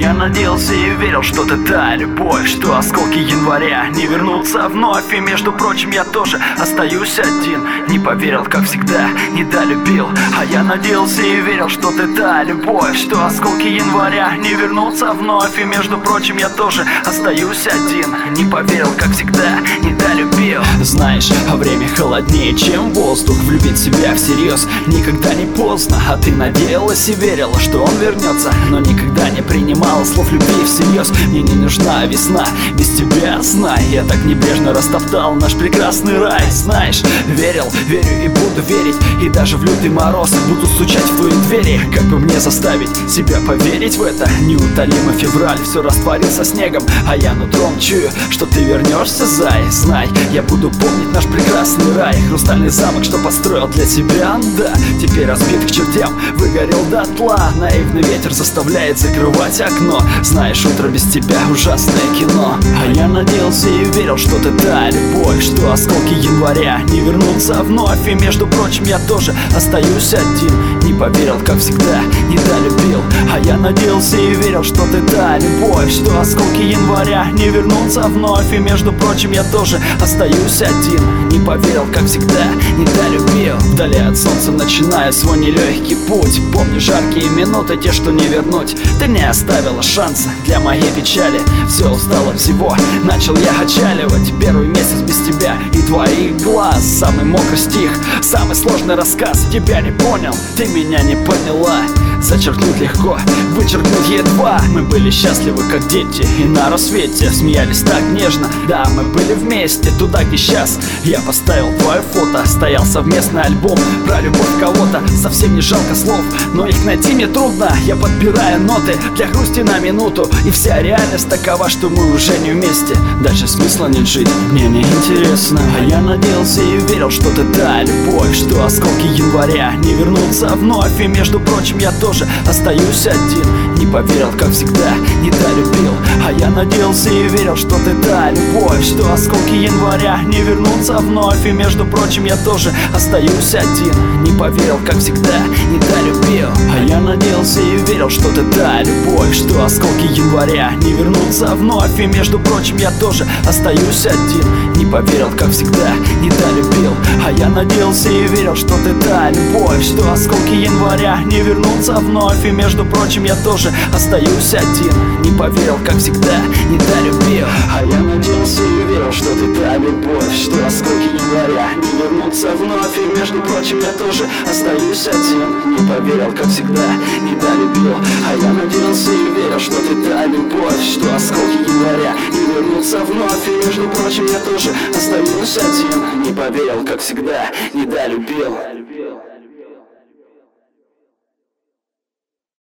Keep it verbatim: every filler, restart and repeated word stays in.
я надеялся и верил, что ты та любовь, что осколки января не вернутся вновь. И между прочим я тоже остаюсь один. Не поверил, как всегда, недолюбил. А я надеялся и верил, что ты та любовь, что осколки января не вернутся вновь. И между прочим я тоже остаюсь один. Не поверил, как всегда, недолюбил. Знаешь, время холоднее, чем воздух. Влюбить себя всерьез никогда не поздно. А ты надеялась и верила, что он вернется, но никогда не принимала слов любви всерьез. Мне не нужна весна без тебя, знай. Я так небрежно растоптал наш прекрасный рай. Знаешь, верил, верю и буду верить. И даже в лютый мороз буду стучать в твои двери. Как бы мне заставить себя поверить в это? Неутолимый февраль все растворился снегом, а я нутром чую, что ты вернешься, зай. Знай, я буду помнить наш прекрасный рай. Хрустальный замок, что построил для тебя, да. Теперь разбит к чертям, выгорел дотла. Наивный ветер заставляет закрывать окно. Знаешь, утро без тебя ужасное кино. А я надеялся и верил, что ты та любовь, что осколки января не вернутся вновь. И между прочим я тоже остаюсь один. Не поверил, как всегда, недолюбил. А я надеялся и верил, что ты та любовь, что осколки января не вернутся вновь. И между прочим я тоже остаюсь один. Не поверил, как всегда, недолюбил. Вдали от солнца начинаю свой нелегкий путь. Помню жаркие минуты, те, что не вернуть. Ты не оставила шанса для моей печали. Все устало всего, начал я отчаливать. Первый месяц без тебя и твоих глаз. Самый мокрый стих, самый сложный рассказ. Тебя не понял, ты меня не поняла. Зачеркнуть легко, вычеркнуть едва. Мы были счастливы, как дети, и на рассвете смеялись так нежно. Да, мы были вместе, туда, где сейчас. Я поставил твое фото, стоял совместный альбом про любовь кого-то. Совсем не жалко слов, но их найти мне трудно. Я подбираю ноты для грусти на минуту. И вся реальность такова, что мы уже не вместе. Дальше смысла нет жить, мне не интересно. А я надеялся и верил, что ты та любовь, что осколки января не вернутся вновь. И между прочим я тоже остаюсь один. Не поверил, как всегда, недолюбил. А я надеялся и верил, что ты та любовь, что осколки января не вернутся вновь. И между прочим я тоже остаюсь один. Не поверил, как всегда, недолюбил. А я надеялся и верил, что ты та любовь, что осколки января не вернутся вновь. И между прочим я тоже остаюсь один. Не поверил, как всегда, недолюбил. А я надеялся и верил, что ты та любовь, что осколки января не вернутся вновь. И между прочим я тоже остаюсь один. Не поверил, как всегда, недолюбил. А я надеялся и верил, что ты та любовь, что осколки января не вернутся вновь. И между прочим я тоже остаюсь один. Не поверил, как всегда, недолюбил. А я надеялся и верил, что ты та любовь, что осколки января не вернутся вновь. И между прочим я тоже остаюсь один. Не поверил, как всегда, недолюбил.